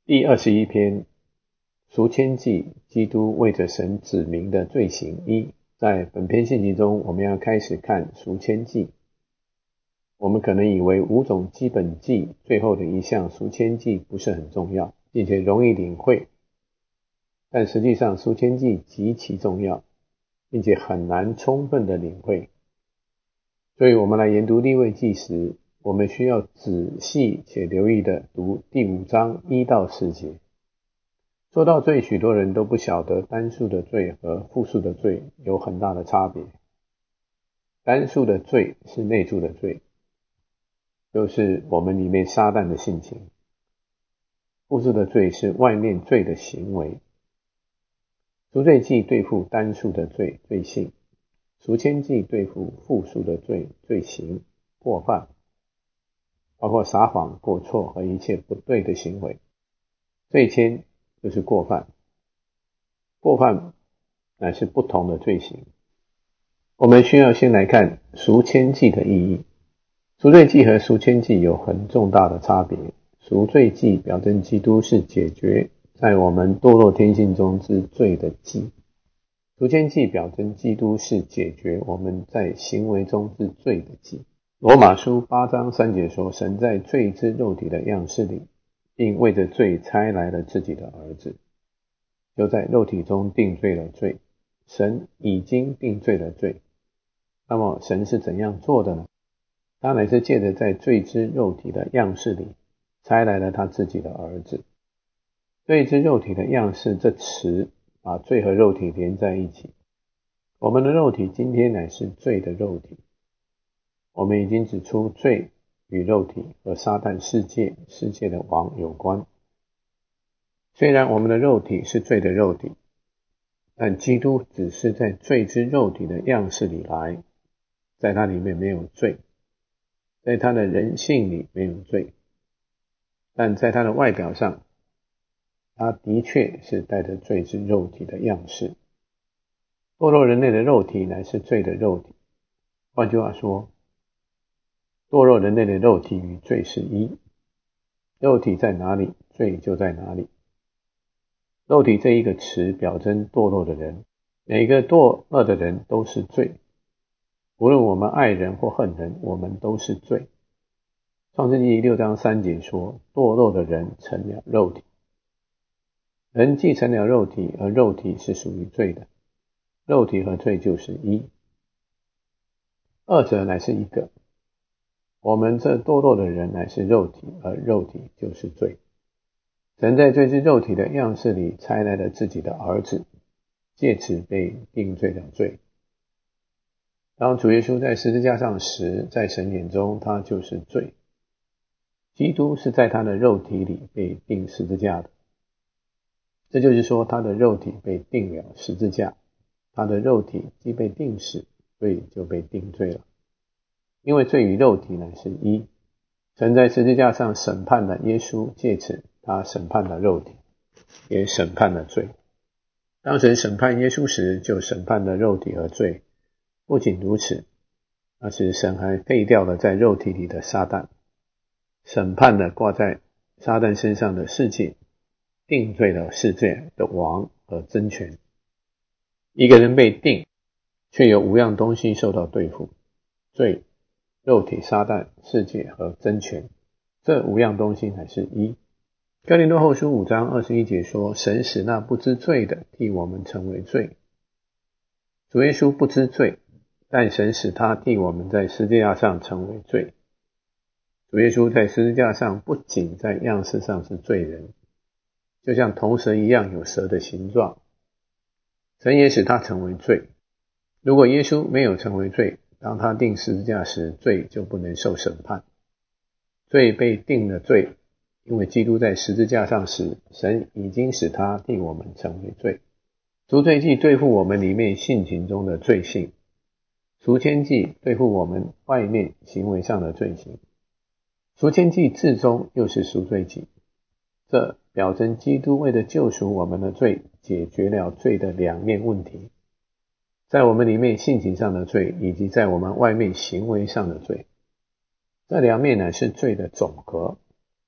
第21篇赎愆祭，基督为着神指明的罪行一。在本篇信息中，我们要开始看赎愆祭。我们可能以为5种基本祭最后的一项赎愆祭不是很重要，并且容易领会，但实际上赎愆祭极其重要，并且很难充分的领会。所以我们来研读利未记时，我们需要仔细且留意的读第5章1到4节。说到罪，许多人都不晓得单数的罪和复数的罪有很大的差别。单数的罪是内住的罪，就是我们里面撒旦的性情；复数的罪是外面罪的行为。赎罪祭对付单数的罪性，赎愆祭对付复数的罪行过犯，包括撒谎、过错和一切不对的行为。罪愆就是过犯，过犯乃是不同的罪行。我们需要先来看赎愆祭的意义。赎罪祭和赎愆祭有很重大的差别。赎罪祭表征基督是解决在我们堕落天性中之罪的祭，赎愆祭表征基督是解决我们在行为中之罪的祭。罗马书8章3节说，神在罪之肉体的样式里，并为着罪差来了自己的儿子，就在肉体中定罪了罪。神已经定罪了罪。那么神是怎样做的呢？他乃是借着在罪之肉体的样式里差来了他自己的儿子。罪之肉体的样式这词把罪和肉体连在一起。我们的肉体今天乃是罪的肉体。我们已经指出罪与肉体和撒旦世界的王有关。虽然我们的肉体是罪的肉体，但基督只是在罪之肉体的样式里来，在他里面没有罪，在他的人性里没有罪，但在他的外表上，他的确是带着罪之肉体的样式。堕落人类的肉体乃是罪的肉体。换句话说，堕落人类的肉体与罪是一。肉体在哪里，罪就在哪里。肉体这一个词表征堕落的人，每个堕落的人都是罪。无论我们爱人或恨人，我们都是罪。创世纪6章3节说，堕落的人成了肉体。人既成了肉体，而肉体是属于罪的，肉体和罪就是一，二者乃是一个。我们这堕落的人乃是肉体，而肉体就是罪。神在罪之肉体的样式里差来了自己的儿子，借此被定罪了罪。当主耶稣在十字架上时，在神眼中他就是罪。基督是在他的肉体里被钉十字架的，这就是说他的肉体被钉了十字架。他的肉体既被钉死，罪就被定罪了。因为罪与肉体乃是一，神在十字架上审判了耶稣，借此他审判了肉体，也审判了罪。当神审判耶稣时，就审判了肉体和罪。不仅如此，那时神还废掉了在肉体里的撒旦，审判了挂在撒旦身上的世界，定罪了世界的王和真权。一个人被定，却有5样东西受到对付：罪、肉体、撒旦、世界和真权。这5样东西乃是一。哥林多后书5章21节说，神使那不知罪的替我们成为罪。主耶稣不知罪，但神使他替我们在十字架上成为罪。主耶稣在十字架上不仅在样式上是罪人，就像铜蛇一样有蛇的形状，神也使他成为罪。如果耶稣没有成为罪，当他钉十字架时，罪就不能受审判。罪被定了罪，因为基督在十字架上时，神已经使他替我们成为罪。赎罪祭对付我们里面性情中的罪性，赎愆祭对付我们外面行为上的罪行。赎愆祭至终又是赎罪祭，这表征基督为了救赎我们的罪，解决了罪的2面问题，在我们里面性情上的罪，以及在我们外面行为上的罪。这2面乃是罪的总和。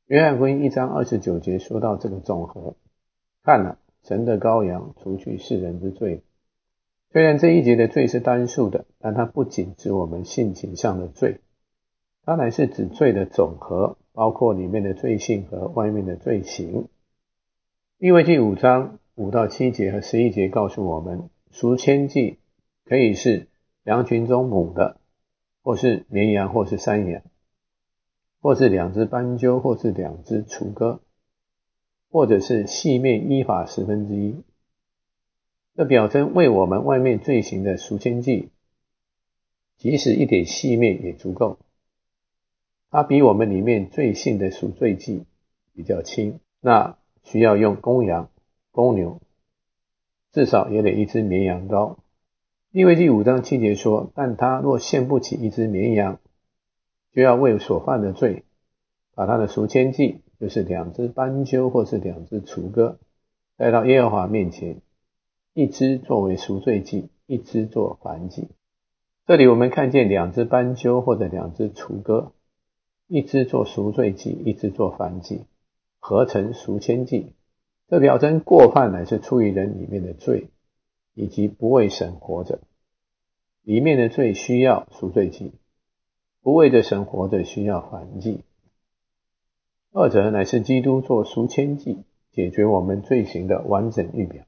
约翰福音1章29节说到这个总和，看了，神的羔羊除去世人之罪。虽然这一节的罪是单数的，但它不仅指我们性情上的罪，它乃是指罪的总和，包括里面的罪性和外面的罪行。利未记5章5到7节和11节告诉我们，赎愆祭可以是羊群中母的，或是绵羊，或是山羊，或是2只斑鸠，或是2只雏鸽，或者是细面依法1/10。这表征为我们外面罪行的赎愆祭，即使一点细面也足够。它比我们里面罪性的赎罪祭比较轻，那需要用公羊、公牛，至少也得1只绵羊羔。利未记5章7节说，但他若献不起1只绵羊，就要为所犯的罪，把他的赎愆祭，就是2只斑鸠或是2只雏鸽，带到耶和华面前，1只作为赎罪祭，1只做燔祭。这里我们看见2只斑鸠或者2只雏鸽，1只做赎罪祭，1只做燔祭，合成赎愆祭。这表征过犯乃是出于人里面的罪，以及不为神活着。里面的罪需要赎罪祭，不为着神活着需要燔祭。二者乃是基督做赎愆祭，解决我们罪行的完整预表。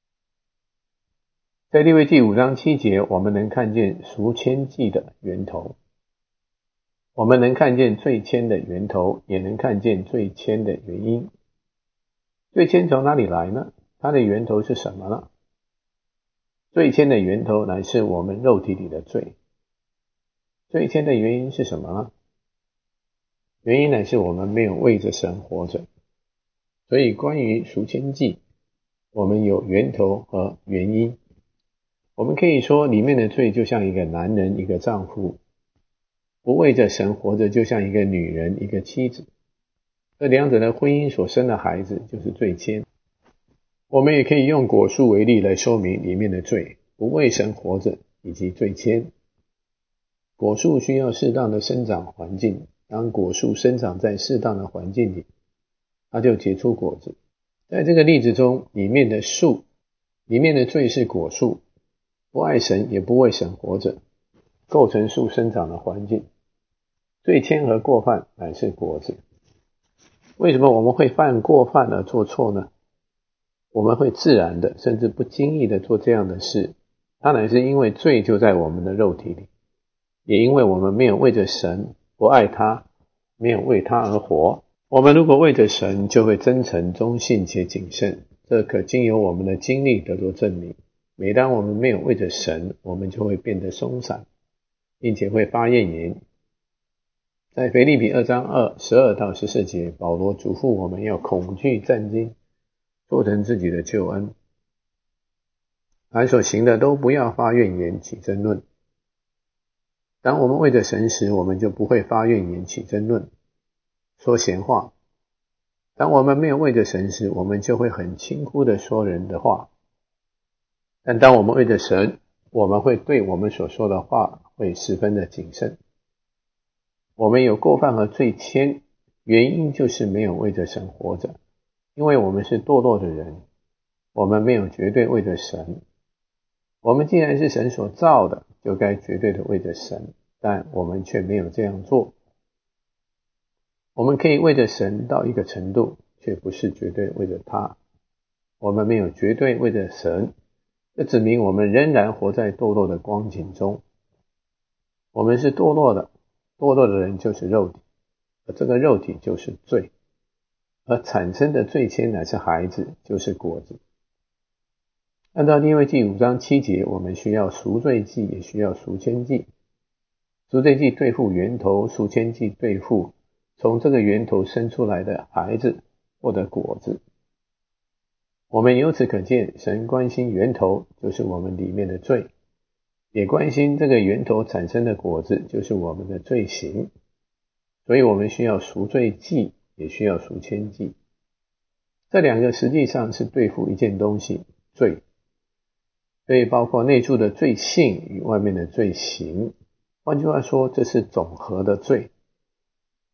在利未记5章7节，我们能看见赎愆祭的源头。我们能看见罪愆的源头，也能看见罪愆的原因。罪愆从哪里来呢？它的源头是什么呢？罪愆的源头乃是我们肉体里的罪。罪愆的原因是什么呢？原因乃是我们没有为着神活着。所以关于赎愆祭，我们有源头和原因。我们可以说，里面的罪就像一个男人，一个丈夫，不为着神活着，就像一个女人，一个妻子。这两者的婚姻所生的孩子就是罪愆。我们也可以用果树为例来说明里面的罪，不为神活着以及罪愆。果树需要适当的生长环境，当果树生长在适当的环境里，它就结出果子。在这个例子中，里面的罪是果树，不爱神也不为神活着，构成树生长的环境。罪愆和过犯乃是果子。为什么我们会犯过犯而做错呢？我们会自然的甚至不经意的做这样的事，它乃是因为罪就在我们的肉体里，也因为我们没有为着神，不爱他，没有为他而活。我们如果为着神，就会真诚、忠信且谨慎，这可经由我们的经历得到证明。每当我们没有为着神，我们就会变得松散，并且会发怨言。在腓立比2章12到14节，保罗嘱咐我们要恐惧战兢，做成自己的救恩。凡所行的都不要发怨言，起争论。当我们为着神时，我们就不会发怨言，起争论，说闲话。当我们没有为着神时，我们就会很轻忽的说人的话。但当我们为着神，我们会对我们所说的话会十分的谨慎。我们有过犯和罪愆，原因就是没有为着神活着，因为我们是堕落的人，我们没有绝对为着神。我们既然是神所造的，就该绝对的为着神，但我们却没有这样做。我们可以为着神到一个程度，却不是绝对为着他。我们没有绝对为着神，这指明我们仍然活在堕落的光景中。我们是堕落的，堕落的人就是肉体，而这个肉体就是罪，而产生的罪愆乃是孩子，就是果子。按照利未记5章7节，我们需要赎罪祭，也需要赎愆祭。赎罪祭对付源头，赎愆祭对付从这个源头生出来的孩子或者果子。我们由此可见，神关心源头，就是我们里面的罪，也关心这个源头产生的果子，就是我们的罪行。所以我们需要赎罪祭，也需要赎愆祭。这两个实际上是对付一件东西，罪。所以包括内住的罪性与外面的罪行。换句话说，这是总和的罪。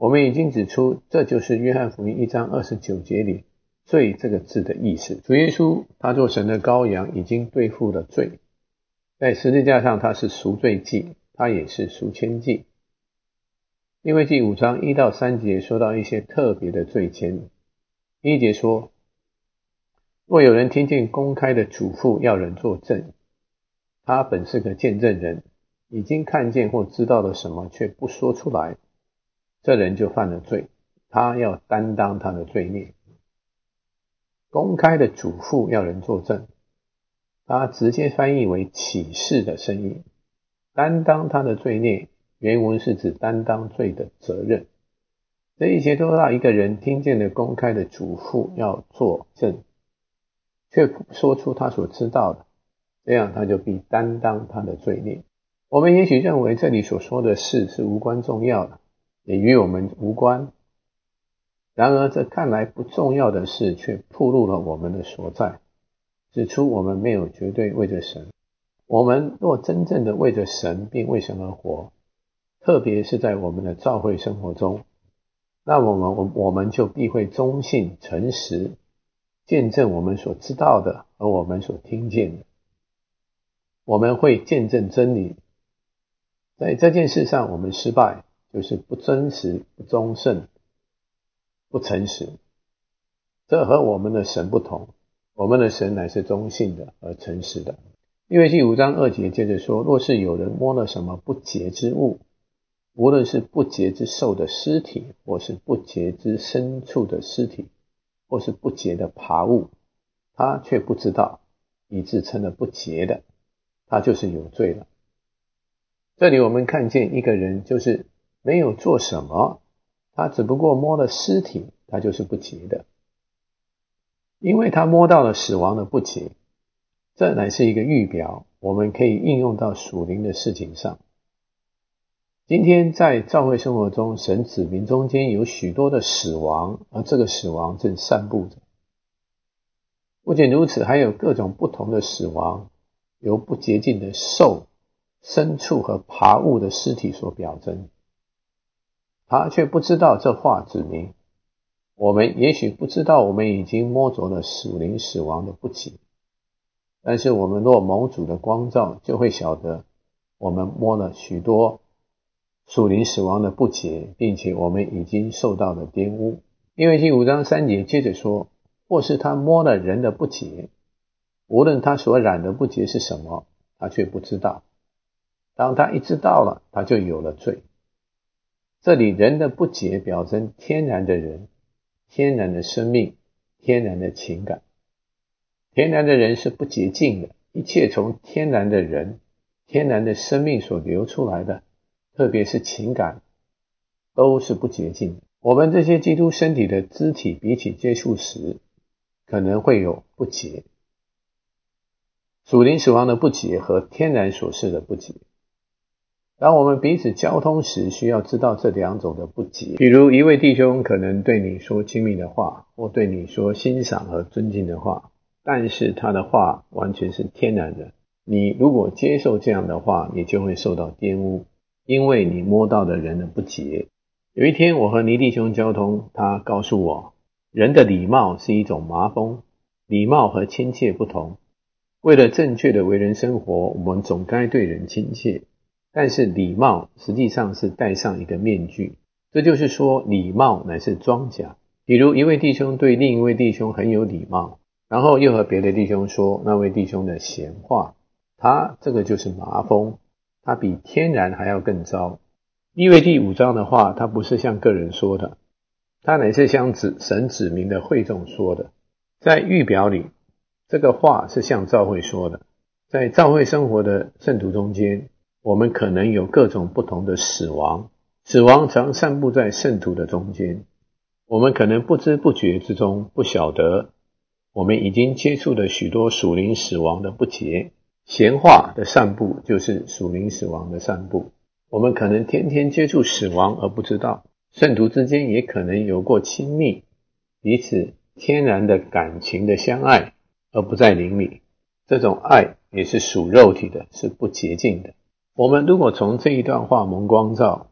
我们已经指出，这就是约翰福音1章29节里罪这个字的意思。主耶稣他做神的羔羊，已经对付了罪，在十字架上他是赎罪祭，他也是赎愆祭。利未记5章1到3节说到一些特别的罪愆。第1节说，若有人听见公开的嘱咐要人作证，他本是个见证人，已经看见或知道了什么却不说出来，这人就犯了罪，他要担当他的罪孽。公开的嘱咐要人作证，他直接翻译为启示的声音。担当他的罪孽，原文是指担当罪的责任。这一切都让一个人听见了公开的嘱咐要作证，却不说出他所知道的，这样他就必担当他的罪孽。我们也许认为这里所说的事是无关重要的，也与我们无关。然而这看来不重要的事却暴露了我们的所在，指出我们没有绝对为着神。我们若真正的为着神并为神而活，特别是在我们的教会生活中，那我们就必会忠信诚实，见证我们所知道的和我们所听见的。我们会见证真理。在这件事上我们失败，就是不真实、不忠诚、不诚实。这和我们的神不同，我们的神乃是忠信的而诚实的。利未记5章2节接着说，若是有人摸了什么不洁之物，无论是不洁之兽的尸体，或是不洁之牲畜的尸体，或是不洁的爬物，他却不知道，以致成了不洁的，他就是有罪了。这里我们看见一个人就是没有做什么，他只不过摸了尸体，他就是不洁的。因为他摸到了死亡的不洁，这乃是一个预表，我们可以应用到属灵的事情上。今天在教会生活中，神子民中间有许多的死亡，而这个死亡正散布着。不仅如此，还有各种不同的死亡，由不洁净的兽、牲畜和爬物的尸体所表征。他却不知道这话指明，我们也许不知道我们已经摸着了属灵死亡的不洁，但是我们若蒙主的光照，就会晓得我们摸了许多属灵死亡的不洁，并且我们已经受到了玷污。利未记5章3节接着说，或是他摸了人的不洁，无论他所染的不洁是什么，他却不知道。当他一知道了，他就有了罪。这里人的不洁表征天然的人、天然的生命、天然的情感。天然的人是不洁净的，一切从天然的人、天然的生命所流出来的，特别是情感，都是不洁净的。我们这些基督身体的肢体彼此接触时，可能会有不洁。属灵死亡的不洁和天然所示的不洁。当我们彼此交通时，需要知道这两种的不洁。比如一位弟兄可能对你说亲密的话，或对你说欣赏和尊敬的话，但是他的话完全是天然的。你如果接受这样的话，你就会受到玷污，因为你摸到的人的不洁。有一天我和倪弟兄交通，他告诉我，人的礼貌是一种麻风，礼貌和亲切不同。为了正确的为人生活，我们总该对人亲切，但是礼貌实际上是戴上一个面具，这就是说礼貌乃是装甲。比如一位弟兄对另一位弟兄很有礼貌，然后又和别的弟兄说那位弟兄的闲话，他这个就是麻风，他比天然还要更糟。利未记5章的话，他不是向个人说的，他乃是向神指明的会众说的。在预表里，这个话是向教会说的。在教会生活的圣徒中间，我们可能有各种不同的死亡，死亡常散布在圣徒的中间。我们可能不知不觉之中不晓得，我们已经接触了许多属灵死亡的不洁。闲话的散布就是属灵死亡的散布。我们可能天天接触死亡而不知道，圣徒之间也可能有过亲密，彼此天然的感情的相爱，而不在灵里。这种爱也是属肉体的，是不洁净的。我们如果从这一段话蒙光照，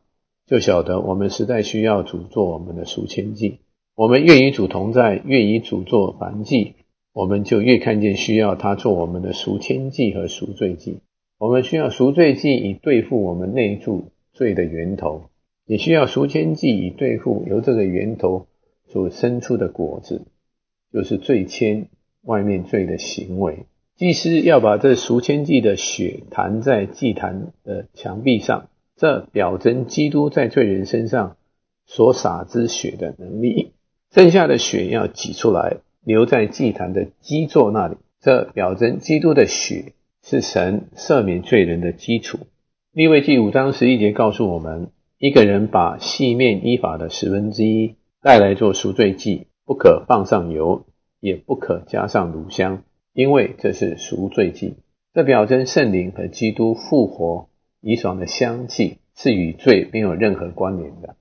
就晓得我们实在需要主做我们的赎愆祭。我们越与主同在，越与主做燔祭，我们就越看见需要他做我们的赎愆祭和赎罪祭。我们需要赎罪祭以对付我们内住罪的源头，也需要赎愆祭以对付由这个源头所生出的果子，就是罪愆外面罪的行为。祭司要把这赎愆祭的血弹在祭坛的墙壁上，这表征基督在罪人身上所洒之血的能力。剩下的血要挤出来，留在祭坛的基座那里，这表征基督的血是神赦免罪人的基础。利未记5章11节告诉我们，一个人把细面伊法的1/10带来做赎罪祭，不可放上油，也不可加上乳香，因为这是赎罪祭。这表征圣灵和基督复活遗传的香气是与罪没有任何关联的。